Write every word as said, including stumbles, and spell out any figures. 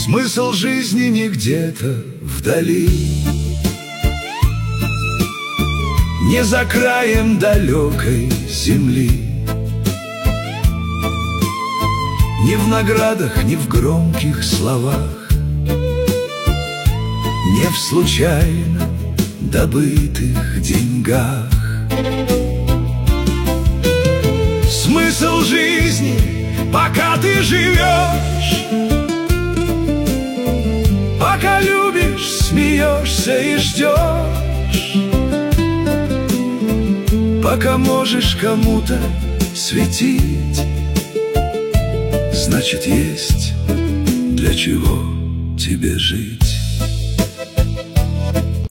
Смысл жизни не где-то вдали, не за краем далекой земли, не в наградах, не в громких словах, не в случайно добытых деньгах. Смысл жизни, пока ты живешь, пока любишь, смеешься и ждешь, пока можешь кому-то светить, значит, есть для чего тебе жить.